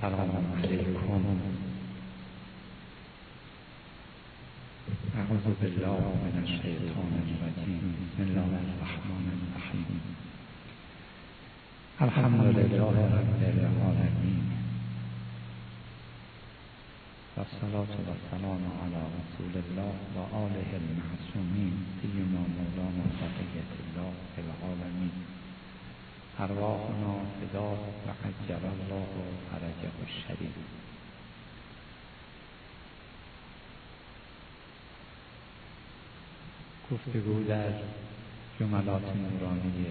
السلام علیکم. اعوذ بالله من الشیطان الرجیم. بسم الله الرحمن الرحیم. الحمد لله رب العالمین و الصلاة و السلام علی رسول الله و آله المعصومین سیما مولانا بقیة الله فی العالمین. ارواحنا فداه و عجل الله فرجه الشریف. گفتگو در جملات نورانی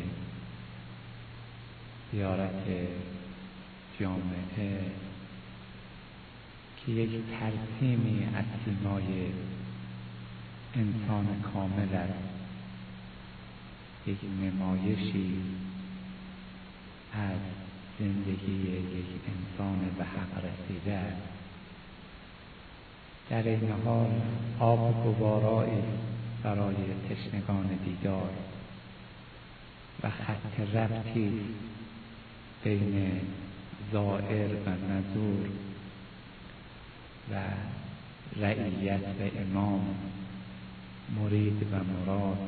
زیارت جامعه که یک ترسیمی از سیمای انسان کامل است، یک نمایشی از زندگی یک انسان به حق رسیده است، در این حال آب گوارایی برای تشنگان دیدار و خط ربطی بین زائر و نظور و رعیت و امام، مرید و مراد.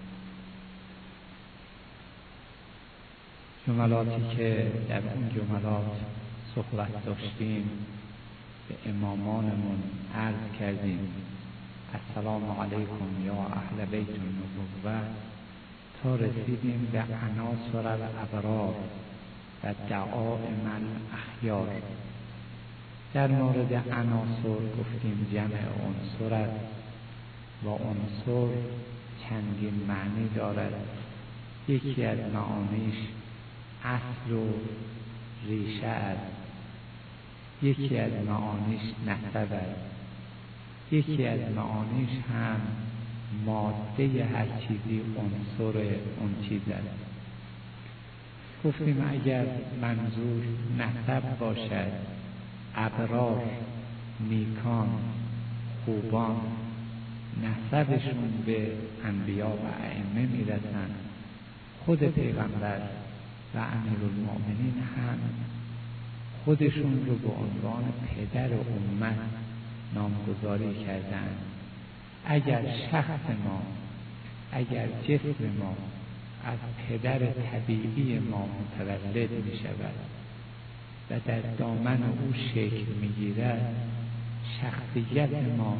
جملاتی که در اون جملات صحبت داشتیم به امامانمون عرض کردیم السلام علیکم یا اهل بیت النبوة، تا رسیدیم به عناصر الابرار و دعائم الاخیار. در مورد عناصر گفتیم جمع عنصر است و عنصر چندین معنی دارد. یکی از معانیش اصل و ریشه است، یکی از معانیش نسب است، یکی از معانیش هم ماده هر چیزی عنصر اون چیز است. گفتیم اگر منظور نسب باشد، ابرار، نیکان، خوبان نسبشون به انبیا و ائمه میرسند. خود پیغمبر و امیرالمؤمنین هم خودشون رو به عنوان پدر امت نامگذاری کردند. اگر شخص ما، اگر جسم ما از پدر طبیعی ما متولد می شود و در دامن او شکل می گیرد، شخصیت ما،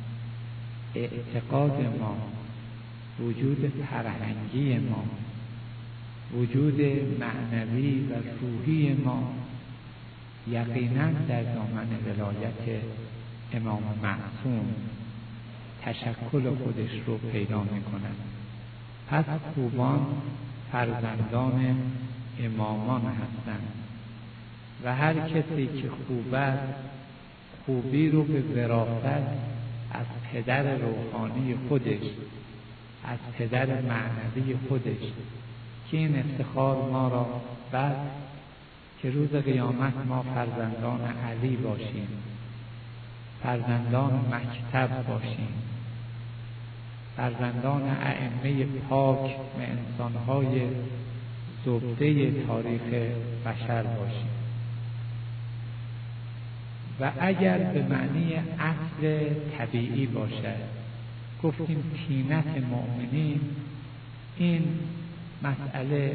اعتقاد ما، وجود فرهنگی ما، وجود معنوی و روحی ما یقینا در دامن ولایت امام معصوم تشکل خودش رو پیدا می کند. پس خوبان فرزندان امامان هستند و هر کسی که خوب است خوبی رو به وراثت از پدر روحانی خودش، از پدر معنوی خودش، که این افتخار ما را بعد که روز قیامت ما فرزندان علی باشیم، فرزندان مکتب باشیم، فرزندان ائمه پاک و انسانهای زبده تاریخ بشر باشیم. و اگر به معنی اصل طبیعی باشد، گفتیم طینت مؤمنین، این مسئله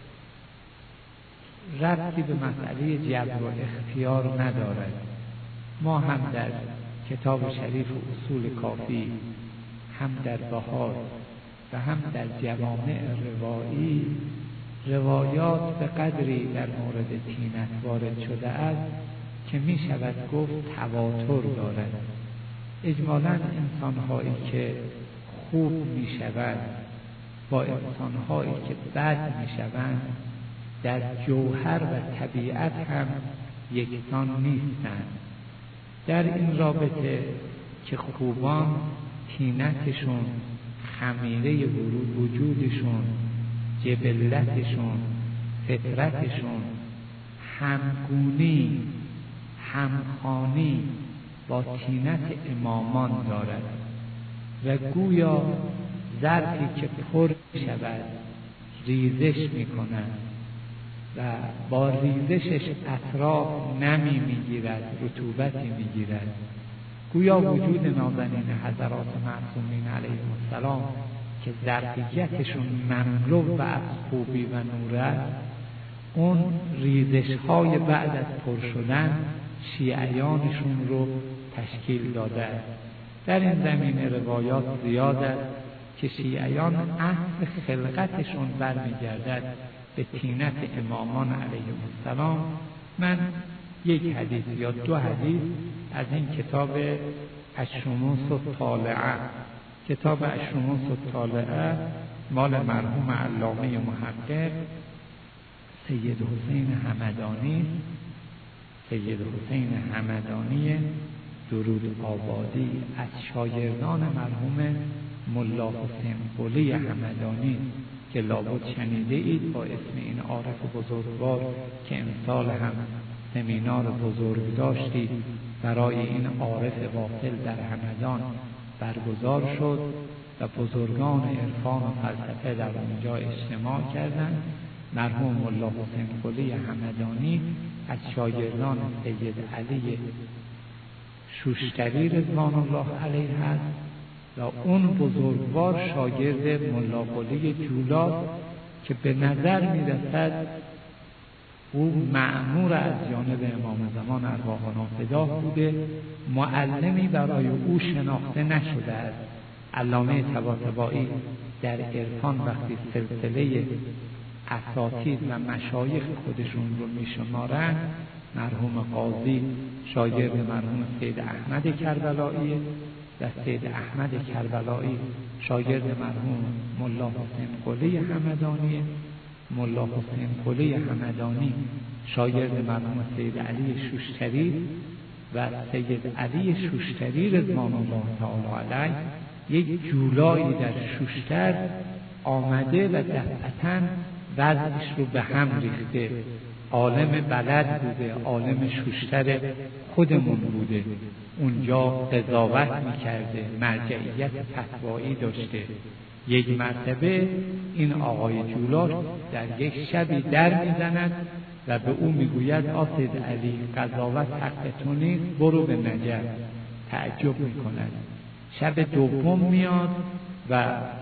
ربطی به مسئله جبر و اختیار ندارد. ما هم در کتاب شریف اصول کافی، هم در بهار و هم در جوامع روایی روایات به قدری در مورد طینت وارد شده است که می شود گفت تواتر دارد. اجمالاً انسان‌هایی که خوب می شوند با انسان‌هایی که بد می شوند در جوهر و طبیعت هم یکسان نیستند. در این رابطه که خوبان طینتشون، خمیره وجودشون، جبلتشون، فطرتشون همگونی، همخوانی با طینت امامان دارد و گویا ظرفی که پر شود ریزش می کند و با ریزشش اطراف نمی میگیرد، رطوبتی میگیرد. گویا وجود نازنین حضرات معصومین علیهم السلام که ظرفیتشون مملو و از خوبی و نور است، اون ریزش‌های بعد از پر شدن شیعیانشون رو تشکیل داده است. در این زمینه روایات زیاد است که شیعیان اصل خلقتشون برمیگردد به طینت امامان علیهم السلام. من یک حدیث یا دو حدیث از این کتاب الشموس الطالعه، کتاب الشموس الطالعه مال مرحوم علامه محقق سید حسین همدانی، سید حسین همدانی درود آبادی از شاگردان مرحوم ملا حسین قلی همدانی که لابد شنیده اید با اسم این عارف بزرگوار که امسال هم سمینار بزرگ داشتید برای این عارف غافل در همدان برگزار شد و بزرگان عرفان و فلسفه در اونجا اجتماع کردند. مرحوم ملا حسین قلی همدانی از شاگردان سید علی شوشتری رضوان الله علیه است و اون بزرگوار شاگرد ملا قلی جولاست که به نظر میرسد او مأمور از جانب امام زمان ارواحنا فداه بوده، معلمی برای او شناخته نشده است. علامه طباطبایی در عرفان وقتی سلسله اساتید و مشایخ خودشون رو میشمارن، مرحوم قاضی شاگرد مرحوم سید احمد کربلایی و سید احمد کربلایی شاگرد مرحوم ملا حسین قلی همدانی، ملا حسین قلی همدانی شاگرد مرحوم سید علی شوشتری و سید علی شوشتری رضوان الله تعالی علیه یک جولایی در شوشتر آمده و دفعتاً وضعش رو به هم ریخته. عالم بلد بوده، عالم شوشتر خودمون بوده، اونجا قضاوت میکرده، مرجعیت فتوایی داشته. یک مرتبه این آقای جولار در یک شبی در میزند و به او میگوید آسید علی قضاوت حق تو نیست، برو به نجف. تعجب میکند. شب دوم میاد و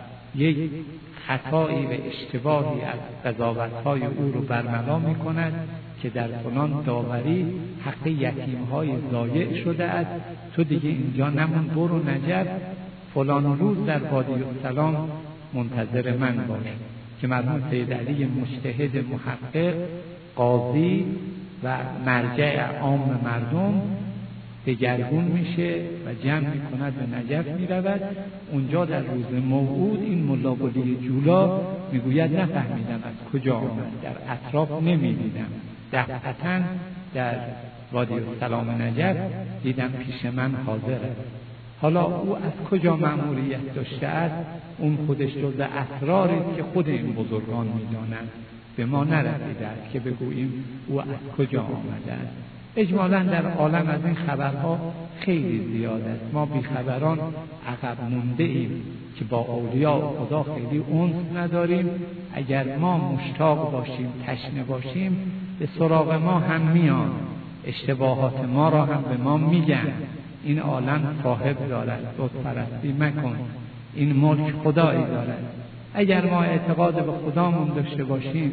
یک خطایی و اشتباهی از قضاوت‌های او رو برملا می‌کند که در فلان داوری حق یتیم‌های ضایع شده است، تو دیگه اینجا نمون، برو نجف، فلان روز در وادی السلام منتظر من باش. که مرحوم سید علی مجتهد محقق قاضی و مرجع عام مردم دگرگون میشه و جمع میکند و نجف میرود. اونجا در روز موعود این ملا قلی جولا میگوید نفهمیدم از کجا آمد، در اطراف نمیدیدم، دفعتاً در وادی السلام نجف دیدم پیش من حاضر است. حالا او از کجا مأموریت داشته است؟ اون خودش جزء اسراری است که خود این بزرگان میدانند، به ما نرسیده است که بگوییم او از کجا آمده است. اجمالاً در عالم از این خبرها خیلی زیاد است. ما بیخبران عقب مونده ایم که با اولیاء خدا خیلی انس نداریم. اگر ما مشتاق باشیم، تشنه باشیم، به سراغ ما هم میان، اشتباهات ما را هم به ما میگن. این عالم صاحب دارد، بت پرستی مکن، این ملک خدایی دارد. اگر ما اعتقاد به خدامون داشته باشیم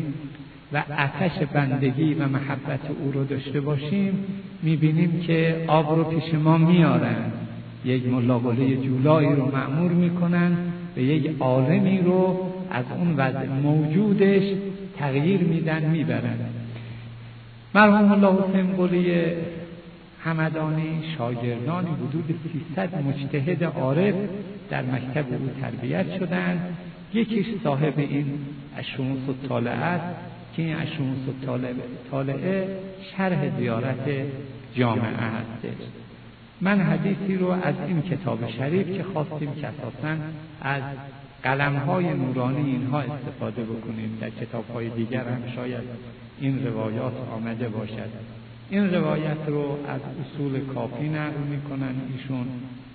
و آتش بندگی و محبت او رو داشته باشیم، میبینیم که آب رو پیش ما میارن، یک ملا قلی جولایی رو مأمور میکنن و یک عالمی رو از اون وضع موجودش تغییر میدن میبرن. مرحوم ملا حسین قلی همدانی شاگردانی حدود 300 مجتهد عارف در مکتب او تربیت شدند. یکیش صاحب این الشموس الطالعه است که این الشموس الطالعه شرح زیارت جامعه هست. من حدیثی رو از این کتاب شریف که خواستیم که اساساً از قلم‌های نورانی اینها استفاده بکنیم، در کتاب‌های دیگر هم شاید این روایات آمده باشد. این روایت رو از اصول کافی نقل می‌کنن ایشون.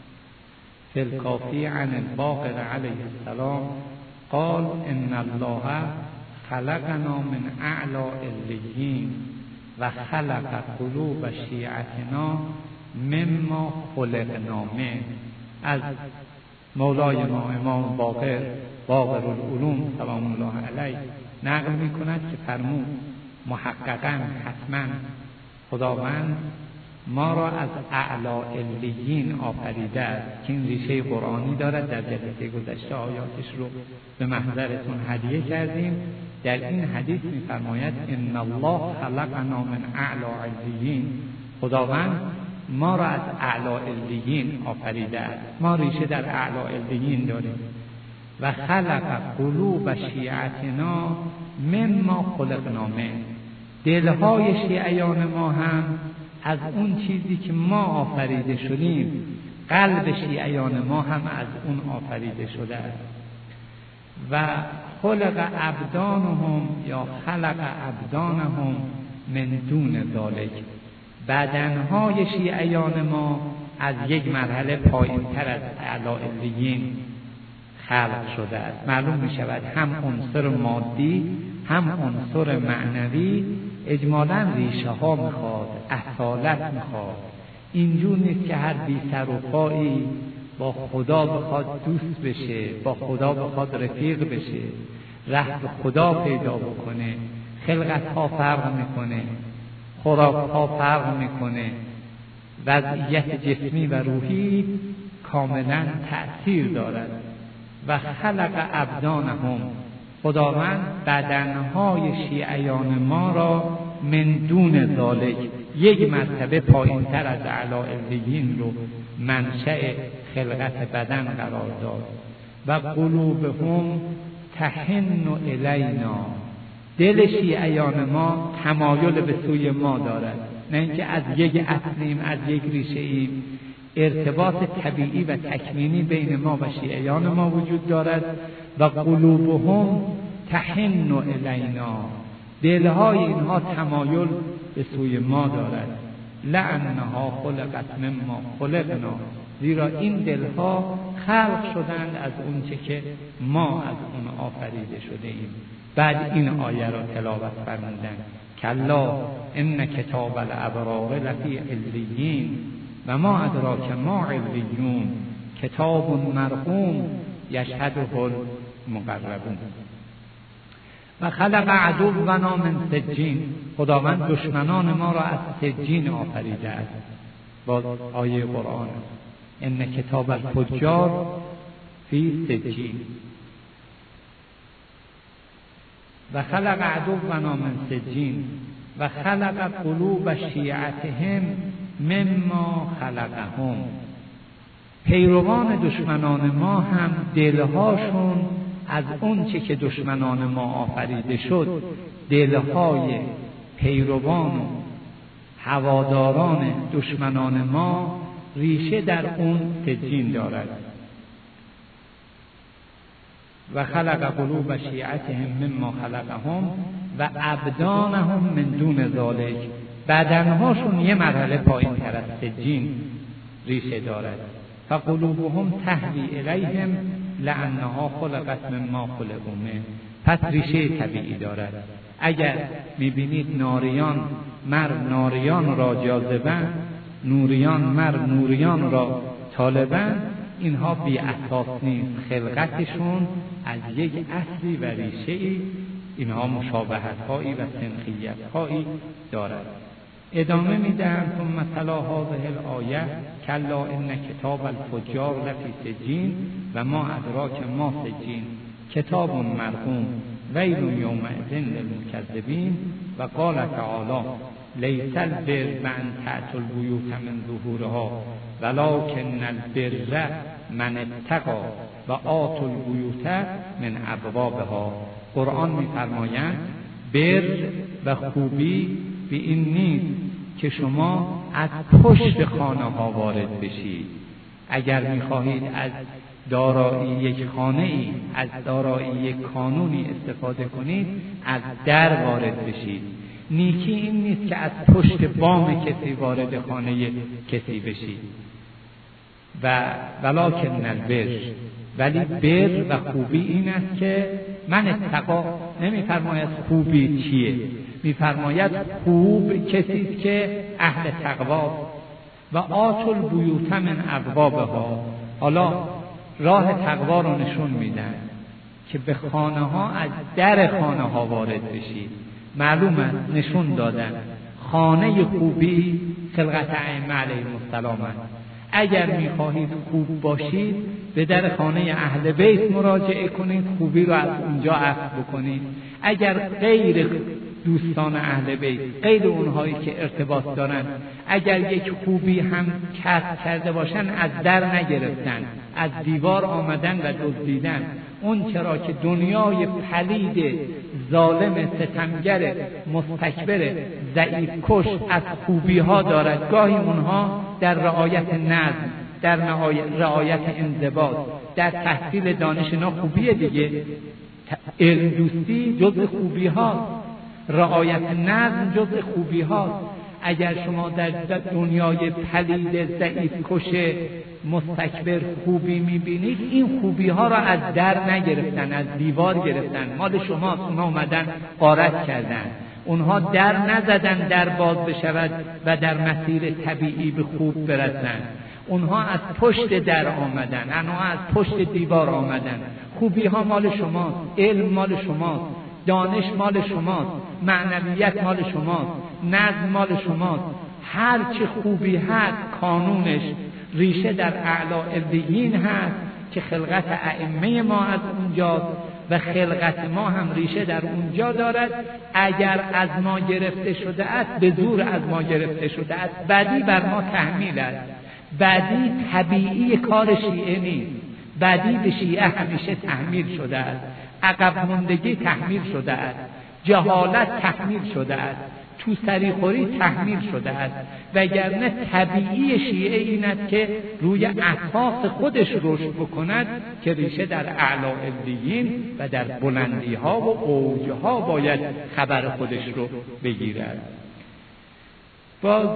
فی الکافی عن الباقر علیه السلام قال ان الله خلقنا من اعلی علیین و خلق قلوب شیعتنا مما خلقنا منه. از مولای ما امام باقر العلوم سلام الله علیه نقل میکند که فرمود محققاً حتما خداوند ما را از اعلی علیین آفریده است که این ریشه قرآنی دارد. در جلسه گذشته آیاتش رو به محضرتون هدیه کردیم. در این حدیث می‌فرماید ان الله خلقنا من اعلی علیین، خداوند ما را از اعلی علیین آفریده است. ما ریشه در اعلی علیین داریم. و خلق قلوب شیعتنا مما خلقنا منه، دلهای شیعیان ما هم از اون چیزی که ما آفریده شدیم، قلب شیعیان ما هم از اون آفریده شده است. و خلق ابدانهم یا خلق ابدانهم من دون ذلک، بدنهای شیعیان ما از یک مرحله پایین تر از اعلی علیین خلق شده است. معلوم می شود هم عنصر مادی هم عنصر معنوی اجمالاً ریشه ها میخواد، اصالت میخواد. اینجور نیست که هر بی سر و پایی با خدا بخواد دوست بشه، با خدا بخواد رفیق بشه، ره به خدا پیدا بکنه. خلقت ها فرق میکنه، خوراک ها فرق میکنه، وضعیت جسمی و روحی کاملا تأثیر دارد. و خلق ابدانهم، خداوند بدنهای شیعیان ما را من دون ذالک، یک مرتبه پایین تر از اعلی علیین رو منشأ خلقت بدن قرار داد. و قلوبهم تحن الینا، دل شیعیان ما تمایل به سوی ما دارد، نه اینکه از یک اصلیم، از یک ریشه ایم. ارتباط طبیعی و تکوینی بین ما و شیعیان ما وجود دارد. و قلوبهم تحن الینا، دلهای اینها تمایل به سوی ما دارد. لانها خلقت مما خلقنا، زیرا این دلها خلق شدند از اون چه که ما از اون آفریده شده ایم. بعد این آیه را تلاوت فرمودند کلا ان کتاب الابرار لفی علیین و ما ادراک ما علیون کتاب مرقوم یشهده المقربون. و خلق عدونا من سجین، خداوند دشمنان ما را از سجین آفریده است. باز آیه قرآن ان کتاب الفجار فی سجین. و خلق عدونا من سجین و خلق قلوب شیعتهم مما خلقهم، پیروان دشمنان ما هم دلهاشون از اون چه که دشمنان ما آفریده شد، دلهای پیروان و هواداران دشمنان ما ریشه در اون سجین دارد. و خلق قلوب شیعتهم مما خلقهم و ابدانهم من دون ذالک، بدنهاشون یه مرحله پایین تر از سجین ریشه دارد. فقلوبهم تهوی الیهم لانها خلقت مما خلقوا منه، پس ریشه طبیعی دارد. اگر میبینید ناریان مر ناریان را جاذبند، نوریان مر نوریان را طالبند، اینها بی اساس نیست. خلقتشون از یک اصلی و ریشه‌ای، اینها مشابهت‌هایی و سنخیت‌هایی دارد. ادامه میدم ثم تلا هذه الآیه کلا ان کتاب الفجار لفی سجین و ما ادراک ما سجین کتاب مرقوم ویل یومئذ للمکذبین. و قال تعالی لیس البر من تأتی البیوت من ظهورها ولکن البر من اتقی و آتوا البیوت من ابوابها. قرآن می‌فرماید بر و خوبی به این نیست که شما از پشت خانه ها وارد بشید. اگر می‌خواهید از دارایی یک خانه ای، از دارایی یک کانونی استفاده کنید، از در وارد بشید. نیکی این نیست که از پشت بام کسی وارد خانه کسی بشید. و ولکن البر ولی بر و خوبی این است که من اتقا نمیفرماید خوبی چیه، میفرماید خوب کسی است که اهل تقوا و آتوا البیوت من ابوابها. حالا راه تقوا رو نشون میدن که به خانه ها از در خانه ها وارد بشید. معلومه نشون دادن خانه خوبی خلقت ائمه علیهم السلام است. اگر میخواهید خوب باشید به در خانه اهل بیت مراجعه کنید، خوبی رو از اونجا اخذ بکنید. اگر غیر دوستان اهل بیت، غیر اونهایی که ارتباط دارن، اگر یک خوبی هم کسب کرده باشن از در نگرفتن، از دیوار آمدن و دزدیدن. اون چرا که دنیای پلید ظالم ستمگر مستکبر ضعیف کش از خوبی ها دارد. گاهی اونها در رعایت نظم، در رعایت انضباط، در تحصیل دانش اینا خوبیه دیگه. علم دوستی جزء خوبی ها، رعایت نظم جزء خوبی ها. اگر شما در دنیای پلید ضعیف کش مستکبر خوبی میبینید، این خوبی ها را از در نگرفتن، از دیوار گرفتن، مال شماست. اونها اومدن غارت کردن، اونها در نزدن در باز بشود و در مسیر طبیعی به خوب برسن. اونها از پشت در آمدن، اونها از پشت دیوار آمدن. خوبی ها مال شماست، علم مال شماست، دانش مال شماست، معنویت مال شماست، نظم مال شماست. هر چه خوبی هست کانونش ریشه در اعلی علیین هست که خلقت ائمه ما از اونجاست و خلقت ما هم ریشه در اونجا دارد. اگر از ما گرفته شده است، به زور از ما گرفته شده است، بدی بر ما تحمیل است. بدی طبیعی کار شیعه نیست. بدی به شیعه همیشه تحمیل شده است. عقب ماندگی تحمیل شده است، جهالت تحمیل شده است، تو سریخوری تحمیل شده است. وگرنه طبیعی شیعه این است که روی اساس خودش رشد بکند که ریشه در اعلی علیین و در بلندی ها و اوج ها باید خبر خودش رو بگیرد. باز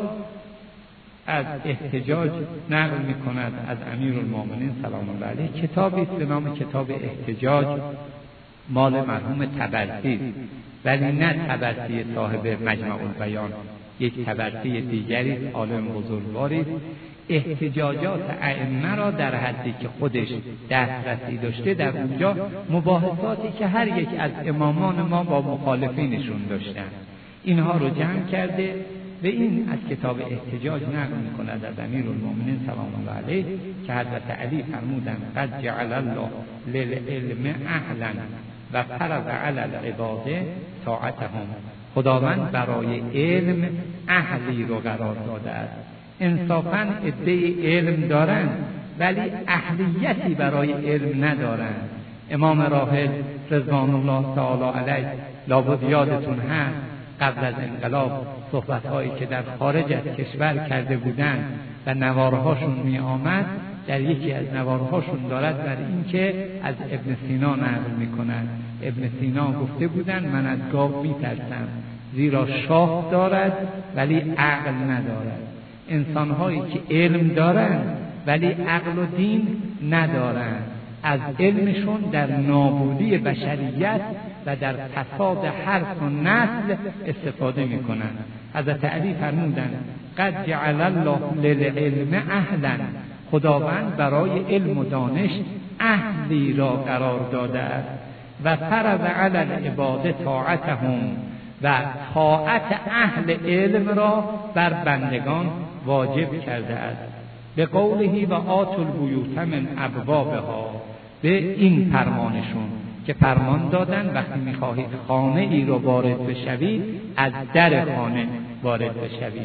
از احتجاج نقل می کند از امیرالمومنین سلام الله علیه. کتابی است به نام کتاب احتجاج، مال مرحوم طبرسی، ولی نه طبرسی صاحب مجمع البیان، یک طبرسی دیگری، عالم بزرگواری. احتجاجات ائمه را در حدی که خودش دسترسی داشته در اونجا مباحثاتی که هر یک از امامان ما با مخالفینشون داشتن اینها رو جمع کرده و این از کتاب احتجاج نقل می‌کند از امیرالمومنین سلام الله علیه که حضرت علی فرمودند قد جعل الله للعلم اهلا و فرض علی العباد طاعتهم. خداوند برای علم اهلی رو قرار داده است. انصافاً عده علم دارند ولی اهلیتی برای علم ندارند. امام راحل رضوان الله تعالی علیه لابد یادتون هست قبل از انقلاب صحبت‌هایی که در خارج از کشور کرده بودند و نوارهاشون می آمد، در یکی از نوارهاشون دارد بر این که از ابن سینا نقل می کنند. ابن سینا گفته بودند من از گاو می ترسم زیرا شاه دارد ولی عقل ندارد. انسان‌هایی که علم دارند ولی عقل و دین ندارند، از علمشون در نابودی بشریت و در فساد حرف و نسل استفاده میکنند. حضرت علی فرمودند قد جعل الله للعلم اهلا، خداوند برای علم و دانش اهلی را قرار داده است و فرض علی العباد طاعتهم، و طاعت اهل علم را بر بندگان واجب کرده است. به قوله و آتوا البیوت من ابوابها، به این فرمانشون که فرمان دادن وقتی میخواهید خانه ای رو وارد بشوید از در خانه وارد بشوید.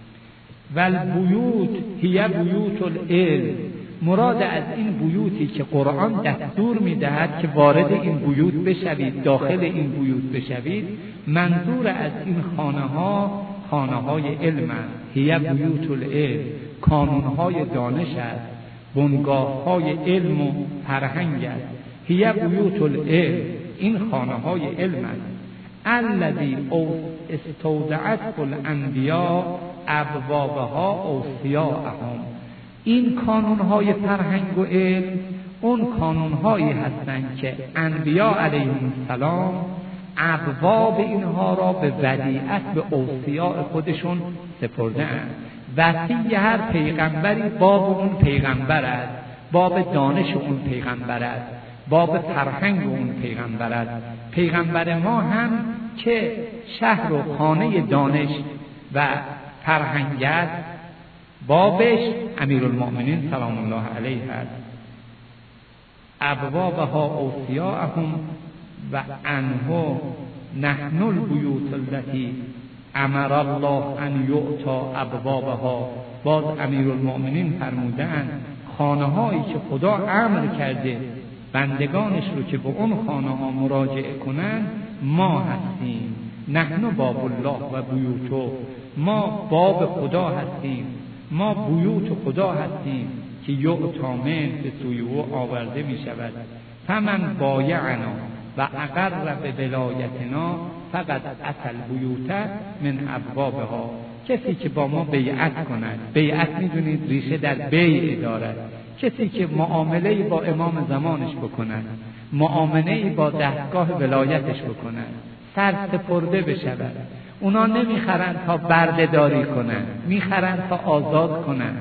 والبیوت هی بیوت العلم، مراد از این بیوتی که قرآن دستور میدهد که وارد این بیوت بشوید، داخل این بیوت بشوید، منظور از این خانه های علم است. هی بیوت العلم، کانون های دانش است، بنگاه های علم و فرهنگ است. هی بیوت العلم، این خانه های علم است. الذی استودعت الانبیاء ابوابها اوصیاءهم، این کانون های فرهنگ و علم اون کانون‌هایی هستند که انبیا علیهم السلام ابواب اینها را به ودیعت به اوصیاء خودشون سپرده‌اند. وصی هر پیغمبری باب اون پیغمبر است، باب دانش اون پیغمبر است، باب فرهنگ اون پیغمبر است. پیغمبر ما هم که شهر و خانه دانش و فرهنگ است، بابش امیرالمؤمنین سلام الله علیه است. ابوابها اوصیاءهم و عنه نحن البیوت التي امر الله ان یعطا ابوابها. باز امیرالمؤمنین فرمودند خانه هایی که خدا امر کرده بندگانش رو که به اون خانه ها مراجعه کنند ما هستیم. نحن باب الله و بیوتو، ما باب خدا هستیم، ما بیوت خدا هستیم که یعطا من به سوی او آورده می شود. فمن بایعنا و اقر به ولایتنا فقط اصل بیوت من ابوابها. کسی که با ما بیعت کند، بیعت میدونید ریشه در بیع دارد، کسی که معامله با امام زمانش بکند، معامله با دستگاه ولایتش بکند، سرسپرده بشود. اونا نمیخرند تا بردهداری کنند، میخرند تا آزاد کنند.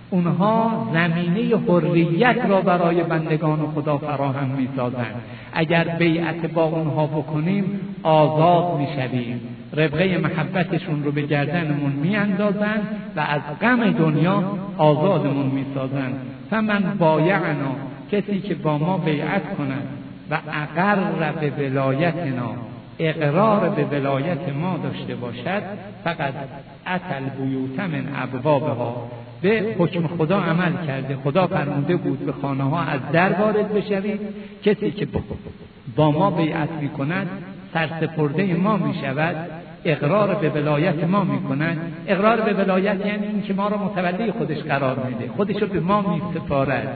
اونها زمینه حریت را برای بندگان خدا فراهم می‌سازند. اگر بیعت با اونها بکنیم آزاد می‌شویم. ربقه محبتشون رو به گردنمون میاندازند و از غم دنیا آزادمون می‌سازند. فمن بایعنا، کسی که با ما بیعت کند و اقر به ولایتنا، اقرار به ولایت ما داشته باشد، فقط اتل بیوت من ابوابها، به حکم خدا عمل کرده. خدا فرموده بود به خانه ها از در وارد بشوید. کسی که با ما بیعت می کند سرسپرده ما می شود، اقرار به ولایت ما می کند. اقرار به ولایت یعنی این که ما را متولی خودش قرار میده، خودش رو به ما می سپارد،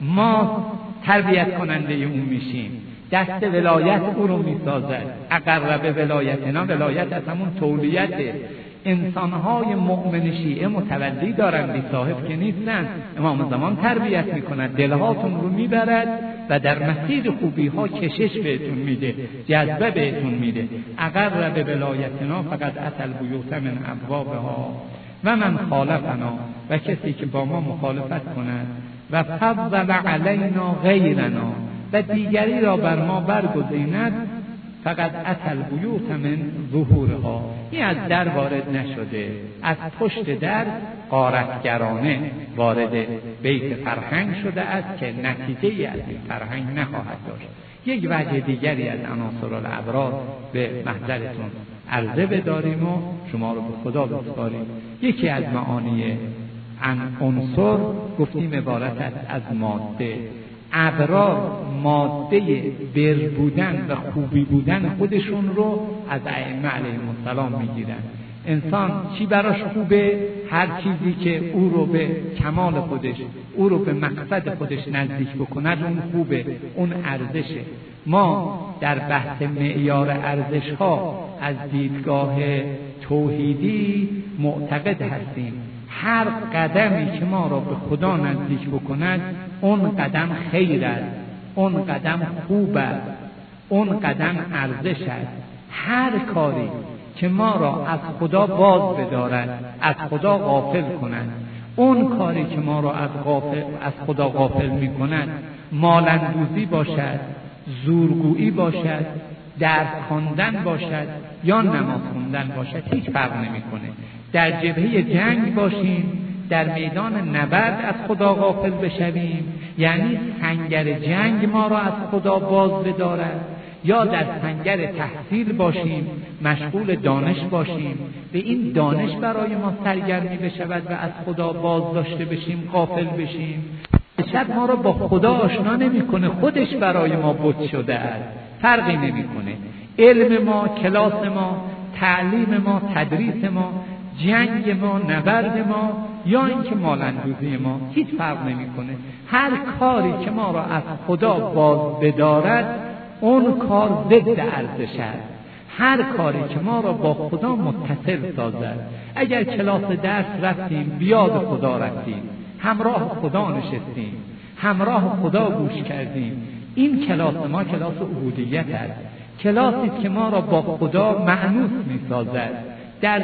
ما تربیت کننده اون میشیم، دست ولایت او رو می سازد. اقر به ولایتنا، ولایت از همون تولیته. انسانهای مؤمن شیعه متولی دارن، بی صاحب که نیستن. امام زمان تربیت میکند، دلهاتون رو میبرد و در مسیر خوبی ها کشش بهتون میده، جذبه بهتون میده. اقر به ولایتنا فقط اتل بیوت من ابوابها و من خالفنا، و کسی که با ما مخالفت کند و فضل علینا غیرنا، و دیگری را بر ما برگزیند، فقط اتل بیوت من ظهورها، این از در وارد نشده، از پشت در غارتگرانه وارد بیت فرهنگ شده است که نتیجه از این فرهنگ نخواهد داشت. یک وجه دیگری از عناصر الابرار به محضرتون عرضه بداریم و شما رو به خدا بسپاریم. یکی از معانی عنصر گفتیم عبارت است از ماده. ابرار ماده بر بودن و خوبی بودن خودشون رو از ائمه علیهم السلام میگیرن. انسان چی براش خوبه؟ هر چیزی که او رو به کمال خودش، او رو به مقصد خودش نزدیک بکند اون خوبه، اون ارزشه. ما در بحث معیار ارزش ها از دیدگاه توحیدی معتقد هستیم هر قدمی که ما را به خدا نزدیک بکند اون قدم خیر است، اون قدم خوب است، اون قدم ارزش است. هر کاری که ما را از خدا باز بدارد، از خدا غافل کند، اون کاری که ما را از خدا غافل می کند، مالندوزی باشد، زورگویی باشد، درس خواندن باشد یا نماز خوندن باشد، هیچ فرق نمی‌کنه. در جبهه جنگ باشیم، در میدان نبرد از خدا غافل بشویم، یعنی سنگر جنگ ما را از خدا باز بدارد، یا در سنگر تحصیل باشیم، مشغول دانش باشیم، به این دانش برای ما سرگرمی بشود و از خدا باز داشته بشیم، غافل بشیم. شب ما را با خدا آشنا نمی‌کنه، خودش برای ما بت شده است، فرقی نمی‌کنه. علم ما، کلاس ما، تعلیم ما، تدریس ما، جنگ ما، نبرد ما، یا اینکه مالندوزی ما، هیچ فرق نمی‌کنه. هر کاری که ما را از خدا باز بدارد اون کار ضد ارزش است. هر کاری که ما را با خدا متصل سازد. اگر کلاس درس رفتیم، بیاد خدا رفتیم، همراه خدا نشستیم، همراه خدا گوش کردیم. این کلاس ما کلاس عبودیت است، کلاسی است که ما را با خدا مأنوس می‌سازد. در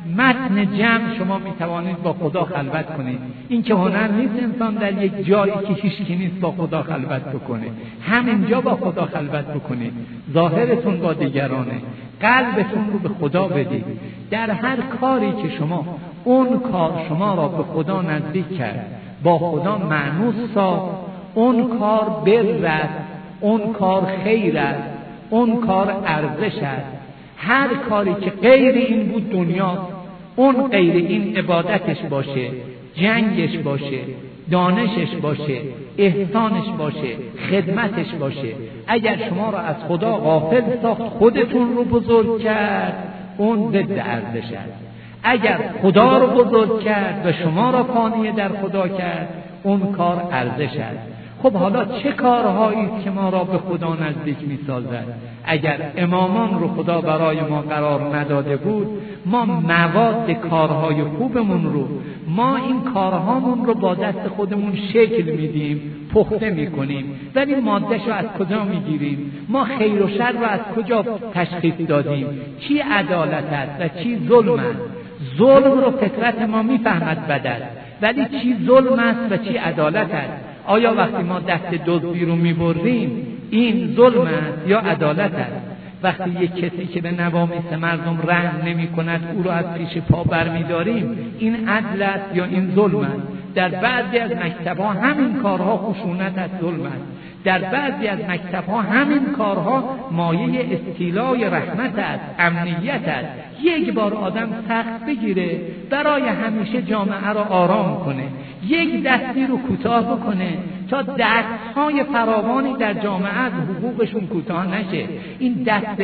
متن جمع شما می‌توانید با خدا خلوت کنید. این که هنر نیست انسان در یک جایی که هیچ کی نیست با خدا خلوت بکنه، همینجا با خدا خلوت بکنید. ظاهرتون با دیگرانه، قلبتون رو به خدا بدید. در هر کاری که شما، اون کار شما را به خدا نزدیک کرد، با خدا مأنوس ساخت، اون کار بر است، اون کار خیر است، اون کار ارزش است. هر کاری که غیر این بود دنیا، اون غیر این عبادتش باشه، جنگش باشه، دانشش باشه، احسانش باشه، خدمتش باشه. اگر شما را از خدا غافل ساخت، خودتون رو بزرگ کرد، اون ضد ارزش است. اگر خدا رو بزرگ کرد و شما را فانی در خدا کرد، اون کار ارزش است. خب حالا چه کارهایی است که ما را به خدا نزدیک می‌سازد؟ اگر امامان رو خدا برای ما قرار نداده بود، ما مواد کارهای خوبمون رو، ما این کارهامون رو با دست خودمون شکل میدیم، پخته میکنیم، ولی ماده‌شو از کجا میگیریم؟ ما خیر و شر رو از کجا تشخیص دادیم؟ چی عدالت است و چی ظلم است؟ ظلم رو فطرت ما میفهمد بد است، ولی چی ظلم است و چی عدالت است؟ آیا وقتی ما دست دزدی رو میبریم این ظلم است یا عدالت است؟ وقتی یک کسی که به نوامیس مردم رحم نمی کند او رو از پیش پا برمیداریم، این عدل است یا این ظلم است؟ در بعضی از مکتب‌ها همین کارها خشونت از ظلم است. در بعضی از مکتب‌ها همین کارها مایه استیلای رحمت است، امنیت است. یک بار آدم سخت بگیره برای همیشه جامعه را آرام کنه، یک دستی رو کوتاه بکنه تا دست‌های فراوانی در جامعه از حقوقشون کوتاه نشه. این دست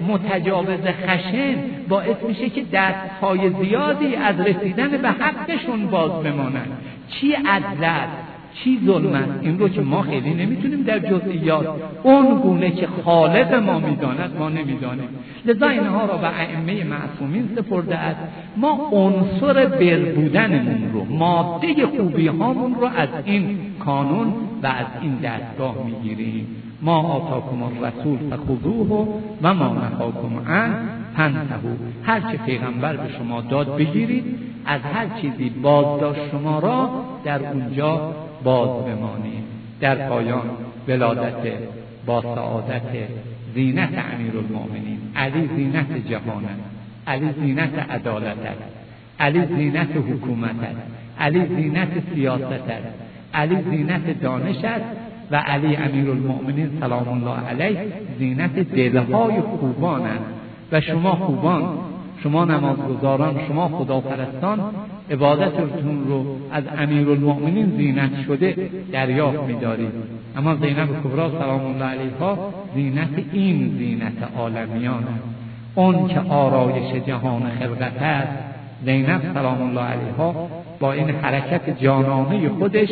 متجاوز خشن باعث میشه که دست‌های زیادی از رسیدن به حقشون باز بمانند. چی عدل، چی ظلم است؟ این رو که ما خیلی نمیتونیم در جزئیات اون گونه که خالق ما میداند ما نمیدانیم. لذا اینها را به ائمه معصومین سپرده است. ما عنصر بر بودنمون رو، ماده خوبی هامون رو از این کانون و از این دستگاه میگیریم. ما آتاکم الرسول فخذوه و ما نهاکم عنه فانتهوا. هر چه پیغمبر به شما داد بگیرید، از هر چیزی بازداشت شما را در اونجا باز بمانید. در پایان ولادت با سعادت زینت امیرالمؤمنین. علی زینت جهان است، علی زینت عدالت است، علی زینت حکومت است، علی زینت سیاست است، علی زینت دانش است و علی امیرالمؤمنین سلام الله علیه زینت دلهای خوبان است. و شما خوبان، شما نمازگزاران، شما خداپرستان عبادتتون رو از امیرالمؤمنین زینت شده دریافت می‌دارید. اما زینب کبری سلام الله علیها زینت این زینت عالمیان است، اون که آرایش جهان خلقت است. زینب سلام الله علیها با این حرکت جانانه خودش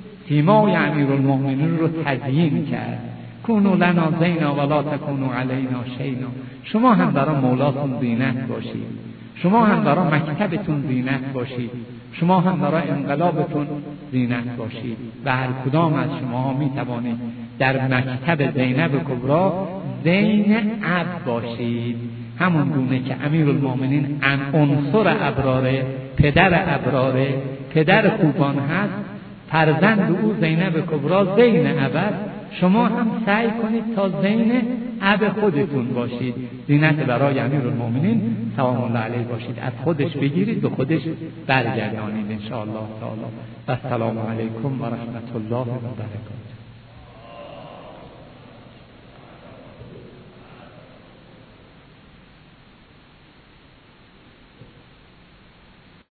سیمای امیرالمؤمنین رو تزیین کرد. کونوا لنا زینا ولا تکونوا علینا شینا. شما هم برای مولاتون زینت باشید، شما هم برای مکتبتون زینت باشید، شما هم برای انقلابتون زینت باشید. و هر کدام از شما می توانید در مکتب زینب کبری زین اب باشید، همون گونه که امیرالمؤمنین عنصر ابراره، پدر ابراره، پدر خوبان هست، فرزند او زینب کبری زین اب. شما هم سعی کنید تا زین اب خودتون باشید، زینت برای امیرالمؤمنین سلام الله علیه باشید. از خودش بگیرید به خودش برگردانید ان شاء الله تعالی. و السلام علیکم و رحمت الله و برکاته.